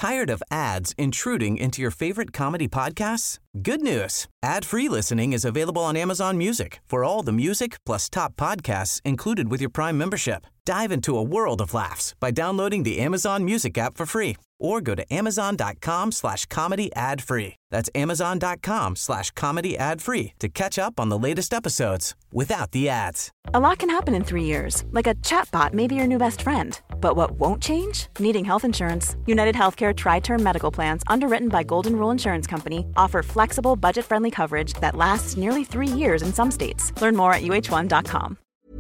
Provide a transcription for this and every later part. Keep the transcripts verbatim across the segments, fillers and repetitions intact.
Tired of ads intruding into your favorite comedy podcasts? Good news. Ad-free listening is available on Amazon Music for all the music plus top podcasts included with your Prime membership. Dive into a world of laughs by downloading the Amazon Music app for free or go to amazon.com slash comedy ad free. That's amazon.com slash comedy ad free to catch up on the latest episodes without the ads. A lot can happen in three years, like a chatbot may be your new best friend. But what won't change? Needing health insurance. United Healthcare Tri-Term Medical Plans, underwritten by Golden Rule Insurance Company, offer flexible, budget-friendly coverage that lasts nearly three years in some states. Learn more at U H one dot com.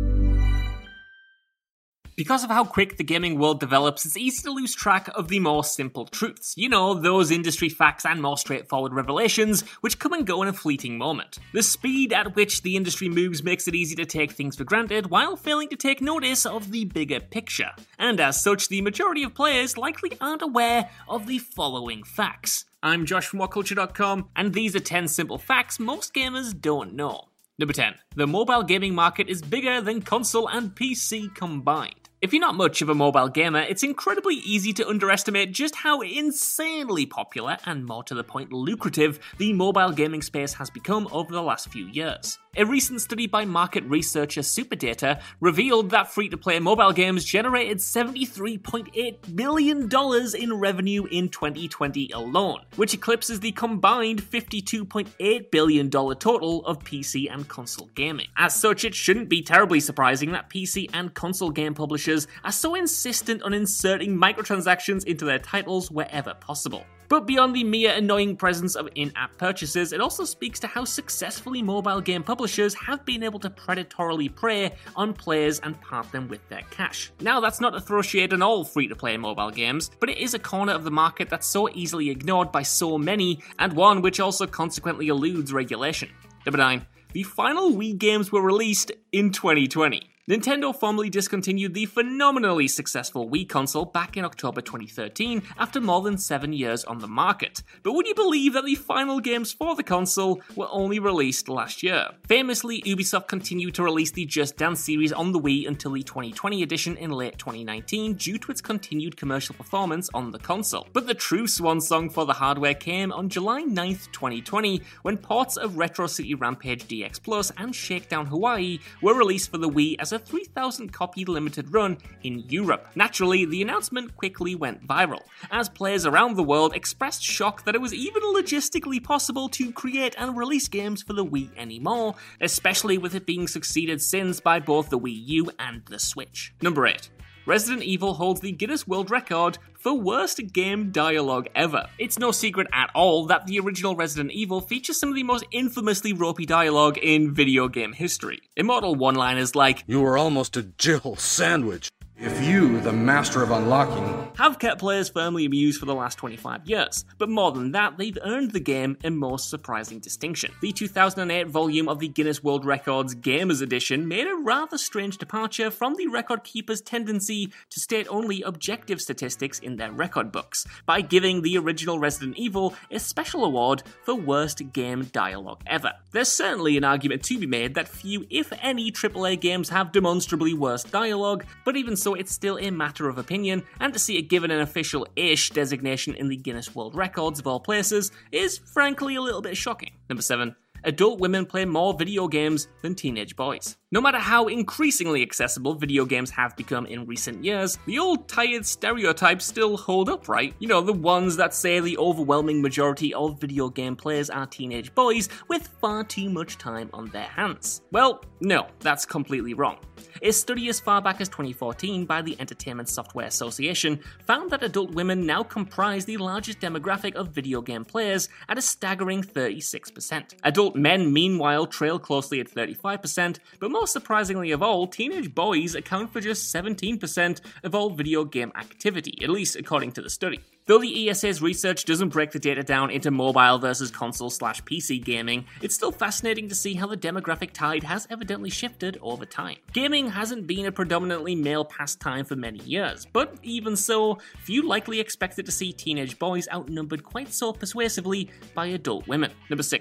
Because of how quick the gaming world develops, it's easy to lose track of the more simple truths. You know, those industry facts and more straightforward revelations, which come and go in a fleeting moment. The speed at which the industry moves makes it easy to take things for granted, while failing to take notice of the bigger picture. And as such, the majority of players likely aren't aware of the following facts. I'm Josh from what culture dot com, and these are ten simple facts most gamers don't know. Number ten. The mobile gaming market is bigger than console and P C combined. If you're not much of a mobile gamer, it's incredibly easy to underestimate just how insanely popular, and more to the point lucrative, the mobile gaming space has become over the last few years. A recent study by market researcher Superdata revealed that free-to-play mobile games generated seventy-three point eight billion dollars in revenue in twenty twenty alone, which eclipses the combined fifty-two point eight billion dollars total of P C and console gaming. As such, it shouldn't be terribly surprising that P C and console game publishers are so insistent on inserting microtransactions into their titles wherever possible. But beyond the mere annoying presence of in-app purchases, it also speaks to how successfully mobile game publishers have been able to predatorily prey on players and part them with their cash. Now, that's not to throw shade on all free-to-play mobile games, but it is a corner of the market that's so easily ignored by so many, and one which also consequently eludes regulation. Number nine. The final Wii games were released in twenty twenty. Nintendo formally discontinued the phenomenally successful Wii console back in October twenty thirteen after more than seven years on the market. But would you believe that the final games for the console were only released last year? Famously, Ubisoft continued to release the Just Dance series on the Wii until the twenty twenty edition in late twenty nineteen due to its continued commercial performance on the console. But the true swan song for the hardware came on July ninth, twenty twenty, when ports of Retro City Rampage D X Plus and Shakedown Hawaii were released for the Wii as a three thousand copy limited run in Europe. Naturally, the announcement quickly went viral, as players around the world expressed shock that it was even logistically possible to create and release games for the Wii anymore, especially with it being succeeded since by both the Wii U and the Switch. Number eight. Resident Evil holds the Guinness World Record for worst game dialogue ever. It's no secret at all that the original Resident Evil features some of the most infamously ropey dialogue in video game history. Immortal one-liners like, "You were almost a Jill sandwich. If you, the master of unlocking," have kept players firmly amused for the last twenty-five years, but more than that, they've earned the game a most surprising distinction. The two thousand eight volume of the Guinness World Records Gamers Edition made a rather strange departure from the record keeper's tendency to state only objective statistics in their record books, by giving the original Resident Evil a special award for worst game dialogue ever. There's certainly an argument to be made that few, if any, triple A games have demonstrably worse dialogue, but even so, So it's still a matter of opinion, and to see it given an official-ish designation in the Guinness World Records of all places is frankly a little bit shocking. Number seven. Adult women play more video games than teenage boys. No matter how increasingly accessible video games have become in recent years, the old tired stereotypes still hold up, right? You know, the ones that say the overwhelming majority of video game players are teenage boys with far too much time on their hands. Well, no, that's completely wrong. A study as far back as twenty fourteen by the Entertainment Software Association found that adult women now comprise the largest demographic of video game players at a staggering thirty-six percent. Adult men, meanwhile, trail closely at thirty-five percent, but most surprisingly of all, teenage boys account for just seventeen percent of all video game activity, at least according to the study. Though the E S A's research doesn't break the data down into mobile versus console slash P C gaming, it's still fascinating to see how the demographic tide has evidently shifted over time. Gaming hasn't been a predominantly male pastime for many years, but even so, few likely expected to see teenage boys outnumbered quite so persuasively by adult women. Number six.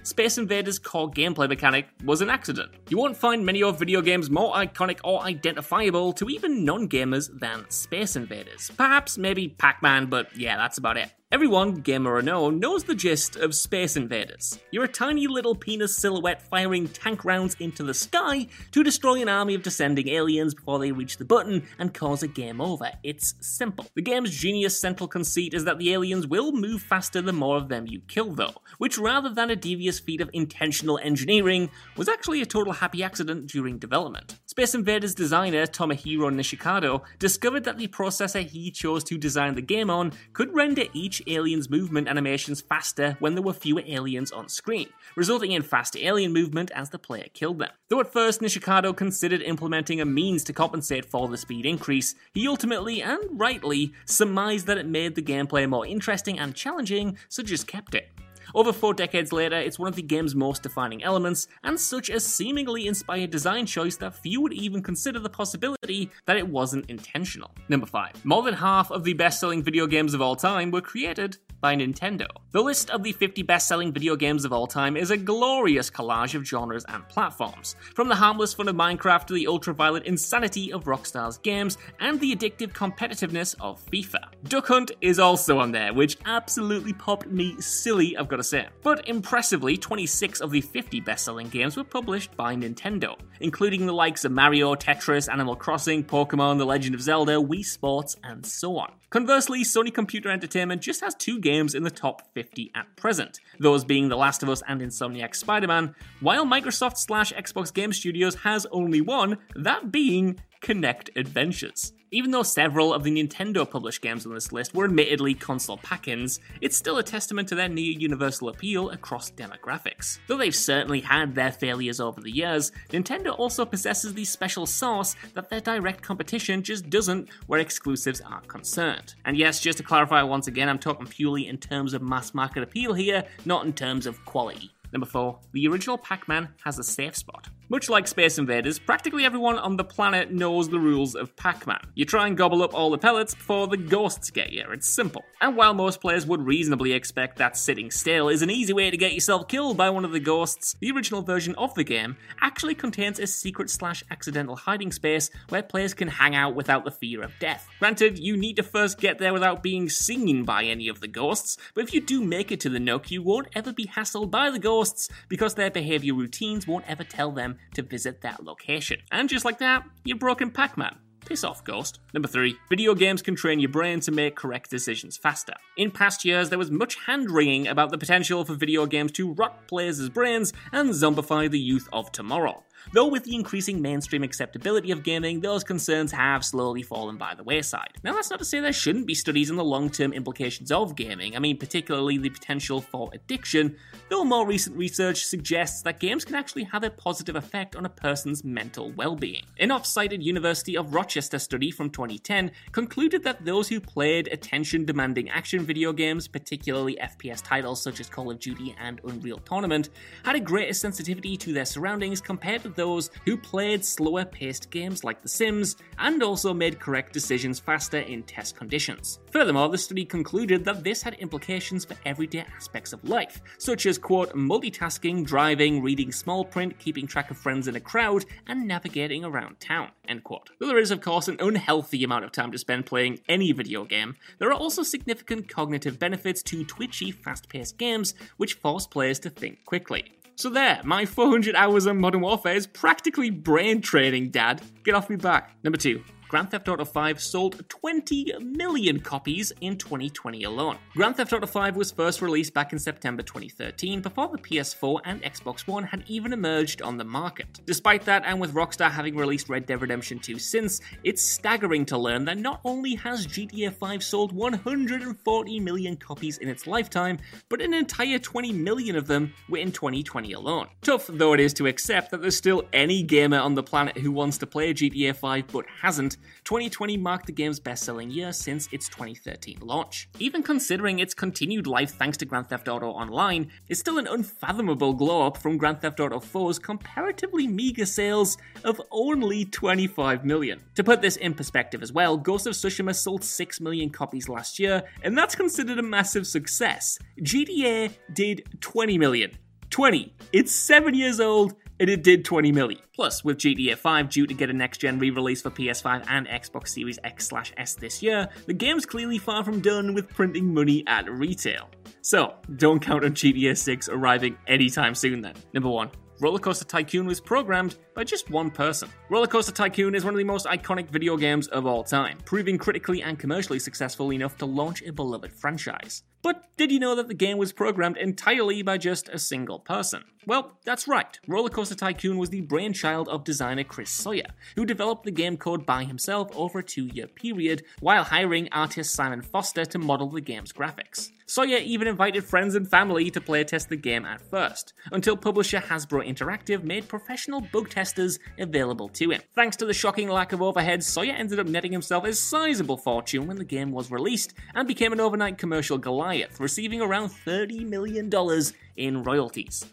Space Invaders' core gameplay mechanic was an accident. You won't find many of video games more iconic or identifiable to even non-gamers than Space Invaders. Perhaps maybe Pac-Man, but yeah, that's about it. Everyone, gamer or no, knows the gist of Space Invaders. You're a tiny little penis silhouette firing tank rounds into the sky to destroy an army of descending aliens before they reach the button and cause a game over. It's simple. The game's genius central conceit is that the aliens will move faster the more of them you kill though, which rather than a devious feat of intentional engineering, was actually a total happy accident during development. Space Invaders designer Tomohiro Nishikado discovered that the processor he chose to design the game on could render each alien's movement animations faster when there were fewer aliens on screen, resulting in faster alien movement as the player killed them. Though at first Nishikado considered implementing a means to compensate for the speed increase, he ultimately, and rightly, surmised that it made the gameplay more interesting and challenging, so just kept it. Over four decades later, it's one of the game's most defining elements, and such a seemingly inspired design choice that few would even consider the possibility that it wasn't intentional. Number five. More than half of the best-selling video games of all time were created by Nintendo. The list of the fifty best-selling video games of all time is a glorious collage of genres and platforms, from the harmless fun of Minecraft to the ultraviolet insanity of Rockstar's games and the addictive competitiveness of FIFA. Duck Hunt is also on there, which absolutely popped me silly, I've got to say. But impressively, twenty-six of the fifty best-selling games were published by Nintendo, including the likes of Mario, Tetris, Animal Crossing, Pokemon, The Legend of Zelda, Wii Sports, and so on. Conversely, Sony Computer Entertainment just has two games in the top fifty at present, those being The Last of Us and Insomniac's Spider-Man, while Microsoft slash Xbox Game Studios has only one, that being Kinect Adventures. Even though several of the Nintendo-published games on this list were admittedly console pack-ins, it's still a testament to their near-universal appeal across demographics. Though they've certainly had their failures over the years, Nintendo also possesses the special sauce that their direct competition just doesn't where exclusives are concerned. And yes, just to clarify once again, I'm talking purely in terms of mass-market appeal here, not in terms of quality. Number four. The original Pac-Man has a safe spot. Much like Space Invaders, practically everyone on the planet knows the rules of Pac-Man. You try and gobble up all the pellets before the ghosts get you, it's simple. And while most players would reasonably expect that sitting still is an easy way to get yourself killed by one of the ghosts, the original version of the game actually contains a secret slash accidental hiding space where players can hang out without the fear of death. Granted, you need to first get there without being seen by any of the ghosts, but if you do make it to the nook, you won't ever be hassled by the ghosts because their behaviour routines won't ever tell them to visit that location. And just like that, you've broken Pac-Man. Piss off, Ghost. Number three. Video games can train your brain to make correct decisions faster. In past years, there was much hand-wringing about the potential for video games to rot players' brains and zombify the youth of tomorrow. Though with the increasing mainstream acceptability of gaming, those concerns have slowly fallen by the wayside. Now that's not to say there shouldn't be studies on the long-term implications of gaming, I mean particularly the potential for addiction, though more recent research suggests that games can actually have a positive effect on a person's mental well-being. An oft-cited University of Rochester study from twenty ten concluded that those who played attention-demanding action video games, particularly F P S titles such as Call of Duty and Unreal Tournament, had a greater sensitivity to their surroundings compared to those who played slower-paced games like The Sims, and also made correct decisions faster in test conditions. Furthermore, the study concluded that this had implications for everyday aspects of life, such as, quote, multitasking, driving, reading small print, keeping track of friends in a crowd, and navigating around town, end quote. Though there is, of course, an unhealthy amount of time to spend playing any video game, there are also significant cognitive benefits to twitchy, fast-paced games, which force players to think quickly. So there, my four hundred hours on Modern Warfare is practically brain training, Dad. Get off me back. Number two. Grand Theft Auto five sold twenty million copies in twenty twenty alone. Grand Theft Auto five was first released back in September twenty thirteen, before the P S four and Xbox One had even emerged on the market. Despite that, and with Rockstar having released Red Dead Redemption two since, it's staggering to learn that not only has G T A five sold one hundred forty million copies in its lifetime, but an entire twenty million of them were in twenty twenty alone. Tough though it is to accept that there's still any gamer on the planet who wants to play G T A five but hasn't, twenty twenty marked the game's best-selling year since its twenty thirteen launch. Even considering its continued life thanks to Grand Theft Auto Online, it's still an unfathomable glow-up from Grand Theft Auto four's comparatively meager sales of only twenty-five million. To put this in perspective as well, Ghost of Tsushima sold six million copies last year, and that's considered a massive success. G T A did twenty million. twenty. It's seven years old, and it did twenty million. Plus, with G T A five due to get a next-gen re-release for P S five and Xbox Series X slash S this year, the game's clearly far from done with printing money at retail. So, don't count on G T A six arriving anytime soon then. Number one. Roller Coaster Tycoon was programmed by just one person. Roller Coaster Tycoon is one of the most iconic video games of all time, proving critically and commercially successful enough to launch a beloved franchise. But did you know that the game was programmed entirely by just a single person? Well, that's right. Roller Coaster Tycoon was the brainchild of designer Chris Sawyer, who developed the game code by himself over a two-year period, while hiring artist Simon Foster to model the game's graphics. Sawyer even invited friends and family to playtest the game at first, until publisher Hasbro Interactive made professional bug testers available to him. Thanks to the shocking lack of overhead, Sawyer ended up netting himself a sizable fortune when the game was released, and became an overnight commercial Goliath, receiving around thirty million dollars in royalties.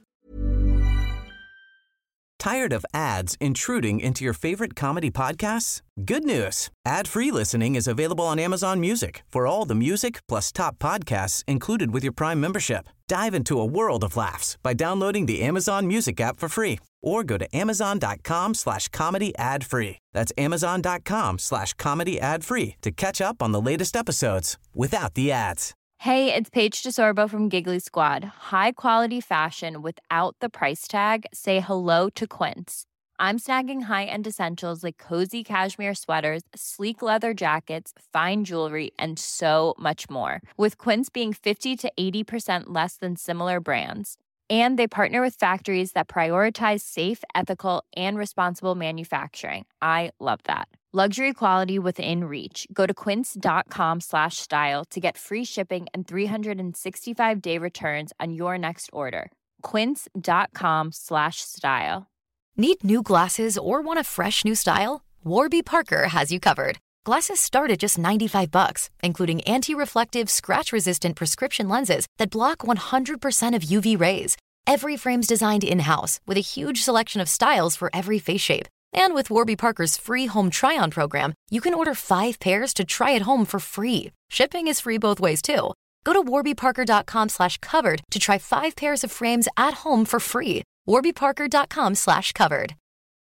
Tired of ads intruding into your favorite comedy podcasts? Good news. Ad-free listening is available on Amazon Music for all the music plus top podcasts included with your Prime membership. Dive into a world of laughs by downloading the Amazon Music app for free or go to amazon.com slash comedy ad free. That's amazon.com slash comedy ad free to catch up on the latest episodes without the ads. Hey, it's Paige DeSorbo from Giggly Squad. High quality fashion without the price tag. Say hello to Quince. I'm snagging high-end essentials like cozy cashmere sweaters, sleek leather jackets, fine jewelry, and so much more. With Quince being fifty to eighty percent less than similar brands. And they partner with factories that prioritize safe, ethical, and responsible manufacturing. I love that. Luxury quality within reach. Go to quince.com slash style to get free shipping and three sixty-five day returns on your next order. Quince.com slash style. Need new glasses or want a fresh new style? Warby Parker has you covered. Glasses start at just ninety-five bucks, including anti-reflective, scratch-resistant prescription lenses that block one hundred percent of U V rays. Every frame's designed in-house with a huge selection of styles for every face shape. And with Warby Parker's free home try-on program, you can order five pairs to try at home for free. Shipping is free both ways, too. Go to warbyparker.com slash covered to try five pairs of frames at home for free. warbyparker.com slash covered.